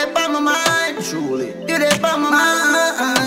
dey on my mind. Truly, you dey on my mind.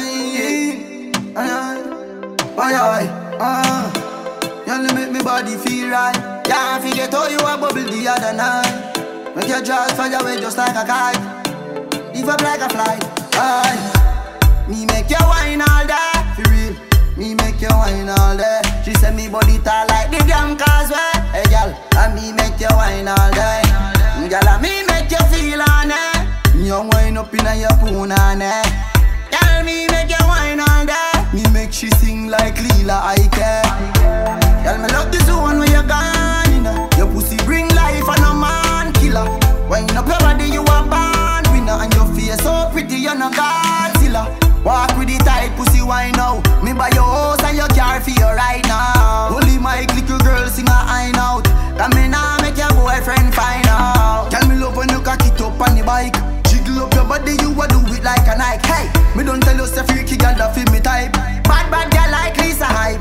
You make me body feel right. Yeah, I forget how you a bubble the other night. Make your jaws fly away just like a kite. Live up like a fly. Aye. Me make you wine all day. For real. Me make you wine all day. She said me body tall like the damn causeway. Hey girl, and me make you wine all day. Girl, and me make you feel on it. Me a wine up in a your punani. Girl, me make you wine all day. Me make she sing like Lila Ike. Girl, me love this one when you're gone, you know. Your pussy bring life and a man killer. Wine up your body, you a band winner. And your face so pretty, you're no Godzilla. Walk with the tight pussy wine now. Me buy your house and your car for you right now. Holy mic, little girl sing a high out. Come in now, make your boyfriend find out. Tell me love when you cock it up on the bike. Jiggle up your body, you a do it like a Nike. Hey, me don't tell you say freaky girl that feel me type. Bad girl like Lisa Hype.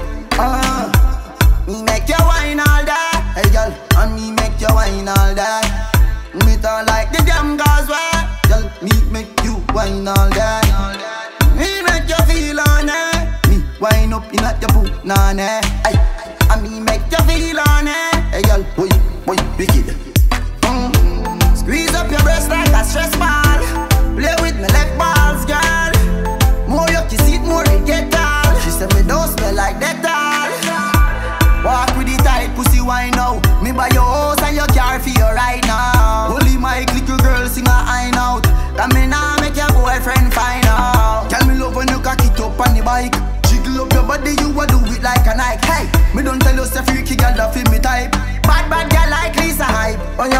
Me make you wine all day. Hey girl, and me make you wine all day. Me don't like the damn causeway. Girl, me make you wine all day. Me make you feel on it. Me wine up in at your punani. Ay, and me make you feel on it. Hey girl, boy, wicked. Squeeze up your breast like a stress ball. Play with me like balls, girl. More you kiss it, more you get tall. She said me don't smell like that all. Walk with the tight pussy wine now. Me buy your house and your car for you right now. Holy mic, little girl sing a high out. Come in now, make your boyfriend find out. Tell me love when you cock it up on the bike. Jiggle up your body, you a do it like a Nike. Hey, me don't tell you say freaky girl that feel me type. Bad girl like Lisa Hype.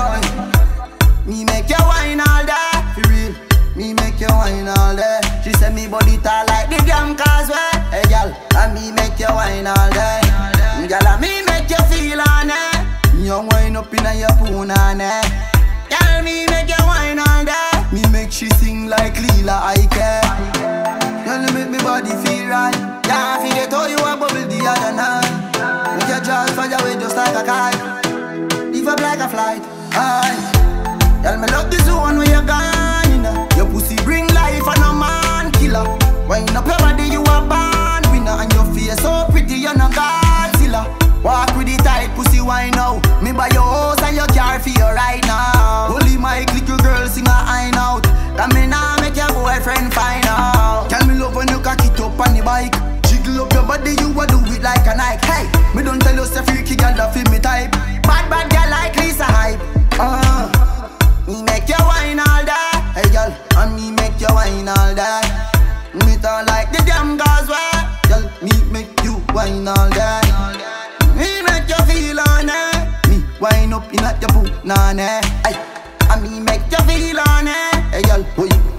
Me make you wine all day. For real, me make you wine all day. She said me body tall like the damn causeway. Hey girl, and me make you wine all day. Girl, and me make you feel on it. Me a wine up in a your punani. Girl, me make you wine all day. Me make she sing like Lila Ike. Girl, you make me body feel right. Yeah, I forget how you a bubble the other night. Make your jaws fly away just like a kite. Live up like a flight. Aye. Girl, me love this one when you're gone, you know. Your pussy bring life and a man killer. Wine up your body, you a band winner. And your face so pretty, you're no Godzilla. Walk with the tight pussy wine now. Me buy your house and your car for you right now. Holy mic, little girl sing a high out. Come in now, make your boyfriend find out. Tell me love when you cock it up on the bike. Jiggle up your body, you a do it like a Nike. Hey, me don't tell you say freaky girl that feel me type. Bad girl like Lisa Hype. Me make you wine all day. Hey girl, and me make you wine all day. Me don't like the damn causeway. Girl, me make you wine all day. Me make you feel on it. Me wine up in at your punani. Ay, and me make you feel on it. Hey girl,